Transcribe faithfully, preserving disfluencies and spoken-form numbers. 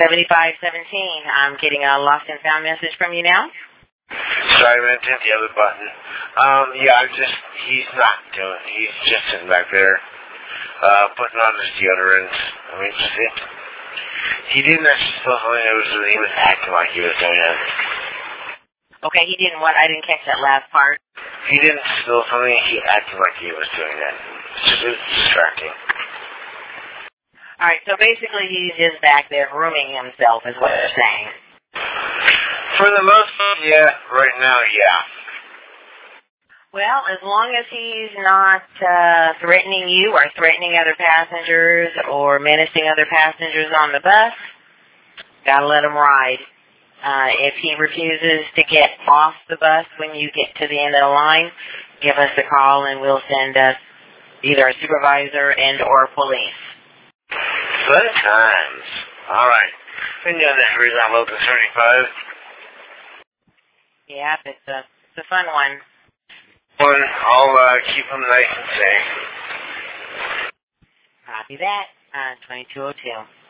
seventy-five seventeen, I'm getting a lost and found message from you now. Sorry, I meant to hit the other button. Um, yeah, I'm just, he's not doing, he's just sitting back there, uh, putting on his deodorant. I mean, just it. He didn't actually spill something, it was, he was acting like he was doing it. Okay, he didn't what? I didn't catch that last part. He didn't spill something, he acted like he was doing that. It's just, it's distracting. Alright, so basically he's just back there grooming himself is what you're saying. For the most part, yeah. Right now, yeah. Well, as long as he's not uh, threatening you or threatening other passengers or menacing other passengers on the bus, gotta let him ride. Uh, if he refuses to get off the bus when you get to the end of the line, give us a call and we'll send us either a supervisor and or police. Fun times. All right. Been doing that for on Local thirty-five. Yeah, it's a, it's a fun one. One, I'll uh, keep them nice and safe. Copy that. Uh, twenty-two oh two.